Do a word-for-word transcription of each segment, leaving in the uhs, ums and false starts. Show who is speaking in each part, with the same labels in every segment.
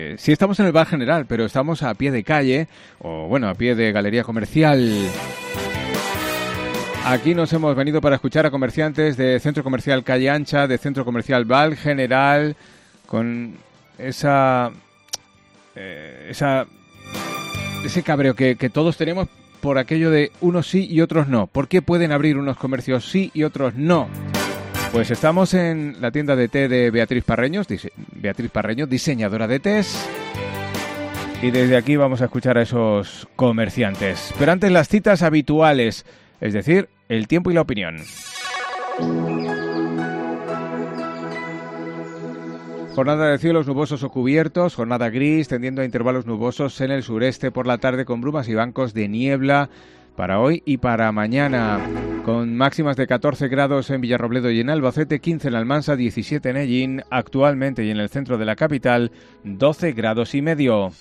Speaker 1: Eh, sí estamos en el Val General, pero estamos a pie de calle, o bueno, a pie de galería comercial. Aquí nos hemos venido para escuchar a comerciantes de Centro Comercial Calle Ancha, de Centro Comercial Val General, con esa, eh, esa ese cabreo que, que todos tenemos por aquello de unos sí y otros no. ¿Por qué pueden abrir unos comercios sí y otros no? Pues estamos en la tienda de té de Beatriz Parreños, dise- Beatriz Parreño, diseñadora de tés. Y desde aquí vamos a escuchar a esos comerciantes. Pero antes las citas habituales, es decir, el tiempo y la opinión. Jornada de cielos nubosos o cubiertos, jornada gris, tendiendo a intervalos nubosos en el sureste por la tarde con brumas y bancos de niebla para hoy y para mañana, con máximas de catorce grados en Villarrobledo y en Albacete, quince en Almansa, diecisiete en Hellín, actualmente y en el centro de la capital, doce grados y medio.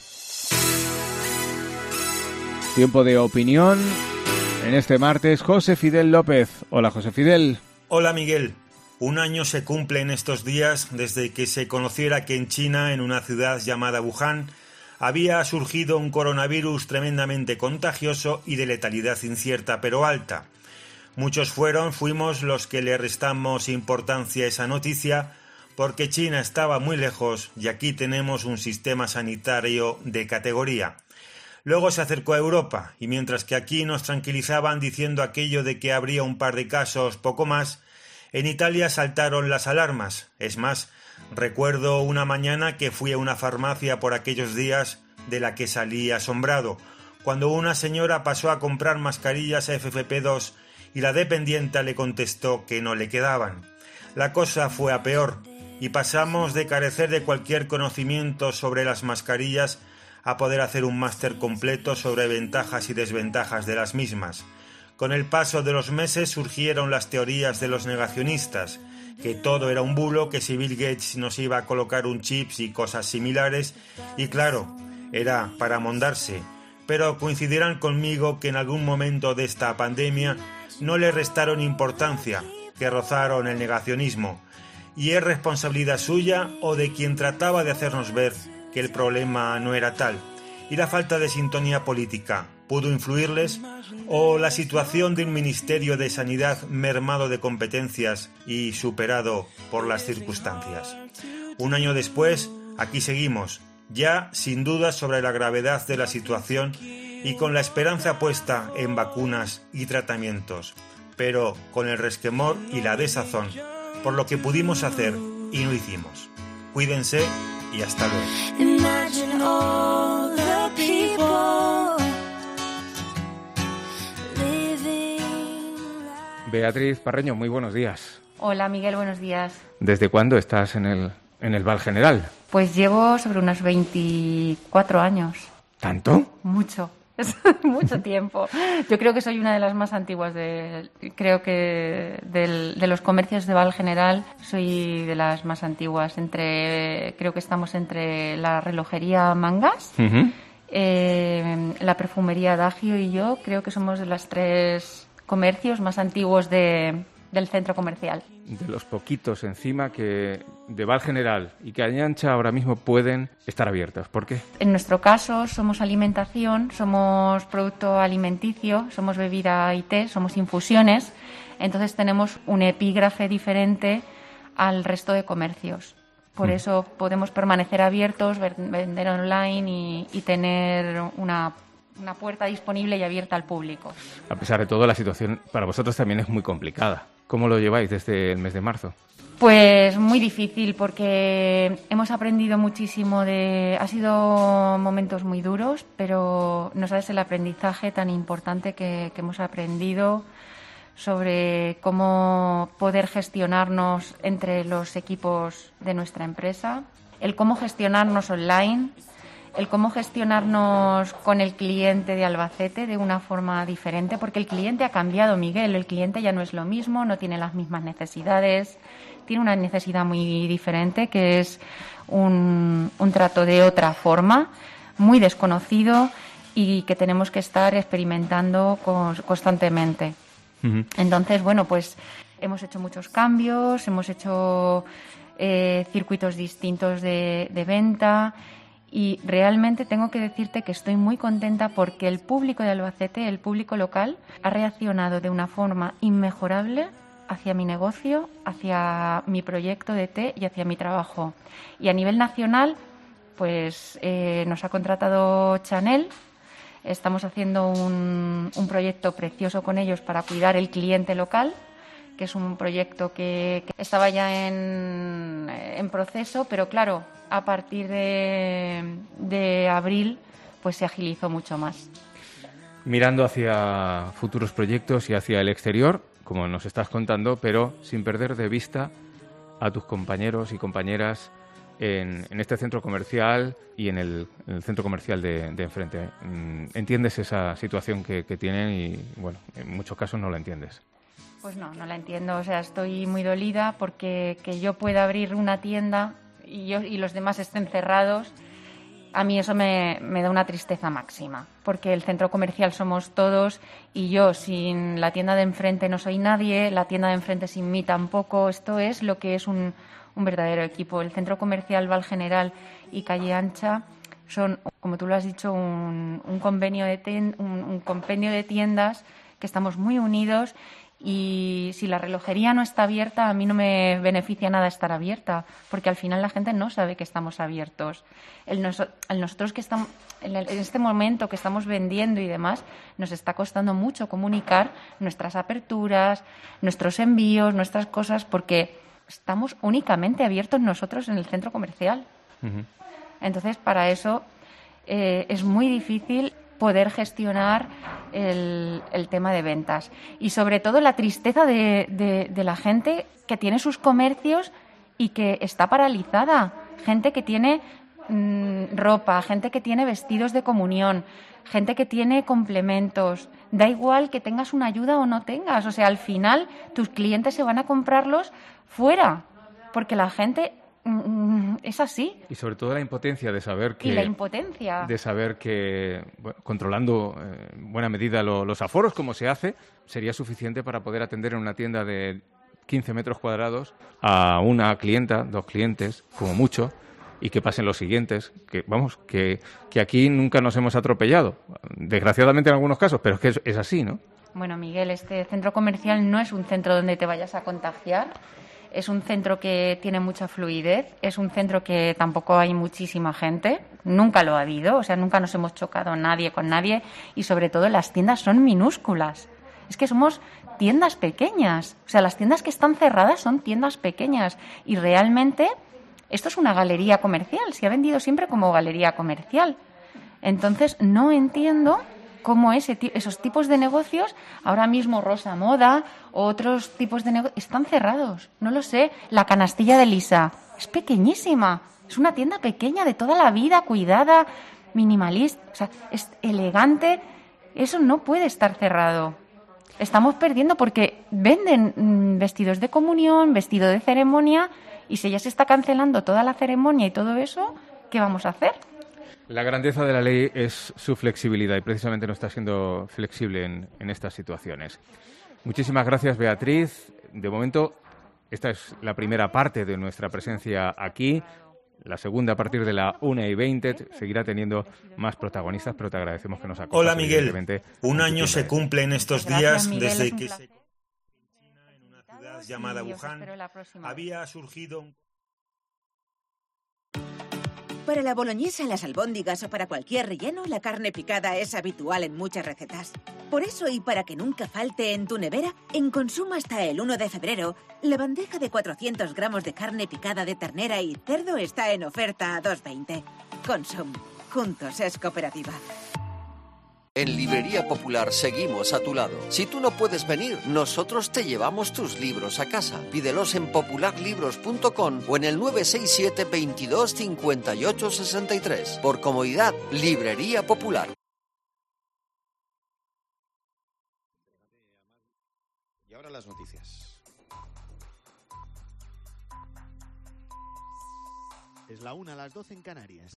Speaker 1: Tiempo de opinión en este martes, José Fidel López. Hola, José Fidel.
Speaker 2: Hola, Miguel. Un año se cumple en estos días desde que se conociera que en China, en una ciudad llamada Wuhan, había surgido un coronavirus tremendamente contagioso y de letalidad incierta pero alta. Muchos fueron, fuimos los que le restamos importancia a esa noticia porque China estaba muy lejos y aquí tenemos un sistema sanitario de categoría. Luego se acercó a Europa y mientras que aquí nos tranquilizaban diciendo aquello de que habría un par de casos, poco más, en Italia saltaron las alarmas. Es más, recuerdo una mañana que fui a una farmacia por aquellos días de la que salí asombrado, cuando una señora pasó a comprar mascarillas F F P dos y la dependienta le contestó que no le quedaban. La cosa fue a peor y pasamos de carecer de cualquier conocimiento sobre las mascarillas a poder hacer un máster completo sobre ventajas y desventajas de las mismas. Con el paso de los meses surgieron las teorías de los negacionistas, que todo era un bulo, que si Bill Gates nos iba a colocar un chip y cosas similares, y claro, era para amondarse. Pero coincidirán conmigo que en algún momento de esta pandemia no le restaron importancia, que rozaron el negacionismo, y es responsabilidad suya o de quien trataba de hacernos ver que el problema no era tal. ¿Y la falta de sintonía política pudo influirles? ¿O la situación de un Ministerio de Sanidad mermado de competencias y superado por las circunstancias? Un año después, aquí seguimos, ya sin dudas sobre la gravedad de la situación y con la esperanza puesta en vacunas y tratamientos, pero con el resquemor y la desazón por lo que pudimos hacer y no hicimos. Cuídense y hasta luego.
Speaker 1: Beatriz Parreño, muy buenos días.
Speaker 3: Hola, Miguel, buenos días.
Speaker 1: ¿Desde cuándo estás en el, en el Val General?
Speaker 3: Pues llevo sobre unos veinticuatro años.
Speaker 1: ¿Tanto?
Speaker 3: Mucho, es mucho tiempo. Yo creo que soy una de las más antiguas, de, creo que del, de los comercios de Val General soy de las más antiguas. Entre, creo que estamos entre la relojería Mangas, uh-huh. eh, la perfumería Adagio y yo, creo que somos de las tres comercios más antiguos de, del centro comercial.
Speaker 1: De los poquitos encima que de Val General y Calle Ancha ahora mismo pueden estar abiertos. ¿Por qué?
Speaker 3: En nuestro caso somos alimentación, somos producto alimenticio, somos bebida y té, somos infusiones, entonces tenemos un epígrafe diferente al resto de comercios. Por mm. eso podemos permanecer abiertos, vender online y, y tener una una puerta disponible y abierta al público.
Speaker 1: A pesar de todo, la situación para vosotros también es muy complicada. ¿Cómo lo lleváis desde el mes de marzo?
Speaker 3: Pues muy difícil porque hemos aprendido muchísimo de... Ha sido momentos muy duros, pero nos da ese el aprendizaje tan importante que, que hemos aprendido sobre cómo poder gestionarnos entre los equipos de nuestra empresa, el cómo gestionarnos online, el cómo gestionarnos con el cliente de Albacete de una forma diferente, porque el cliente ha cambiado, Miguel, el cliente ya no es lo mismo, no tiene las mismas necesidades, tiene una necesidad muy diferente, que es un, un trato de otra forma, muy desconocido y que tenemos que estar experimentando constantemente. Uh-huh. Entonces, bueno, pues hemos hecho muchos cambios, hemos hecho eh, circuitos distintos de, de venta. Y realmente tengo que decirte que estoy muy contenta porque el público de Albacete, el público local, ha reaccionado de una forma inmejorable hacia mi negocio, hacia mi proyecto de té y hacia mi trabajo. Y a nivel nacional, pues eh, nos ha contratado Chanel. Estamos haciendo un, un proyecto precioso con ellos para cuidar el cliente local, que es un proyecto que, que estaba ya en, en proceso, pero claro, a partir de, de abril pues se agilizó mucho más.
Speaker 1: Mirando hacia futuros proyectos y hacia el exterior, como nos estás contando, pero sin perder de vista a tus compañeros y compañeras en, en este centro comercial y en el, en el centro comercial de, de enfrente. ¿Entiendes esa situación que, que tienen? Y, bueno, en muchos casos no la entiendes.
Speaker 3: Pues no, no la entiendo. O sea, estoy muy dolida porque que yo pueda abrir una tienda y, yo, y los demás estén cerrados, a mí eso me, me da una tristeza máxima, porque el centro comercial somos todos y yo sin la tienda de enfrente no soy nadie, la tienda de enfrente sin mí tampoco. Esto es lo que es un, un verdadero equipo. El centro comercial Val General y Calle Ancha son, como tú lo has dicho, un, un, convenio de ten, un, un compendio de tiendas que estamos muy unidos. Y si la relojería no está abierta, a mí no me beneficia nada estar abierta, porque al final la gente no sabe que estamos abiertos. El, nos, el nosotros que estamos, en, el, en este momento que estamos vendiendo y demás, nos está costando mucho comunicar nuestras aperturas, nuestros envíos, nuestras cosas, porque estamos únicamente abiertos nosotros en el centro comercial. Uh-huh. Entonces, para eso eh, es muy difícil poder gestionar el, el tema de ventas. Y sobre todo la tristeza de, de, de la gente que tiene sus comercios y que está paralizada. Gente que tiene mmm, ropa, gente que tiene vestidos de comunión, gente que tiene complementos. Da igual que tengas una ayuda o no tengas. O sea, al final tus clientes se van a comprarlos fuera, porque la gente es así.
Speaker 1: Y sobre todo la impotencia de saber que...
Speaker 3: Y la impotencia.
Speaker 1: De saber que, bueno, controlando eh, en buena medida lo, los aforos, como se hace, sería suficiente para poder atender en una tienda de quince metros cuadrados a una clienta, dos clientes, como mucho, y que pasen los siguientes. Que, vamos, que, que aquí nunca nos hemos atropellado. Desgraciadamente en algunos casos, pero es que es, es así, ¿no?
Speaker 3: Bueno, Miguel, este centro comercial no es un centro donde te vayas a contagiar. Es un centro que tiene mucha fluidez, es un centro que tampoco hay muchísima gente, nunca lo ha habido, o sea, nunca nos hemos chocado nadie con nadie y sobre todo las tiendas son minúsculas. Es que somos tiendas pequeñas, o sea, las tiendas que están cerradas son tiendas pequeñas y realmente esto es una galería comercial, se ha vendido siempre como galería comercial. Entonces, no entiendo cómo ese, esos tipos de negocios, ahora mismo Rosa Moda, o otros tipos de negocios, están cerrados. No lo sé. La canastilla de Lisa es pequeñísima. Es una tienda pequeña de toda la vida, cuidada, minimalista. O sea, es elegante. Eso no puede estar cerrado. Estamos perdiendo porque venden mmm, vestidos de comunión, vestido de ceremonia, y si ya se está cancelando toda la ceremonia y todo eso, ¿qué vamos a hacer?
Speaker 1: La grandeza de la ley es su flexibilidad y precisamente no está siendo flexible en, en estas situaciones. Muchísimas gracias, Beatriz. De momento, esta es la primera parte de nuestra presencia aquí. La segunda, a partir de la una y veinte, seguirá teniendo más protagonistas, pero te agradecemos que nos acompañes.
Speaker 2: Hola, Miguel. Un año se cumple en estos días
Speaker 3: Gracias,
Speaker 2: desde
Speaker 3: Miguel,
Speaker 2: que se... en una ciudad llamada Wuhan había surgido...
Speaker 4: Para la boloñesa, las albóndigas o para cualquier relleno, la carne picada es habitual en muchas recetas. Por eso, y para que nunca falte en tu nevera, en Consum hasta el uno de febrero, la bandeja de cuatrocientos gramos de carne picada de ternera y cerdo está en oferta a dos veinte. Consum. Juntos es cooperativa.
Speaker 5: En Librería Popular seguimos a tu lado. Si tú no puedes venir, nosotros te llevamos tus libros a casa. Pídelos en popular libros punto com o en el nueve seis siete, veintidós, cincuenta y ocho, sesenta y tres. Por comodidad, Librería Popular.
Speaker 6: Y ahora las noticias. Es la una a las doce en Canarias.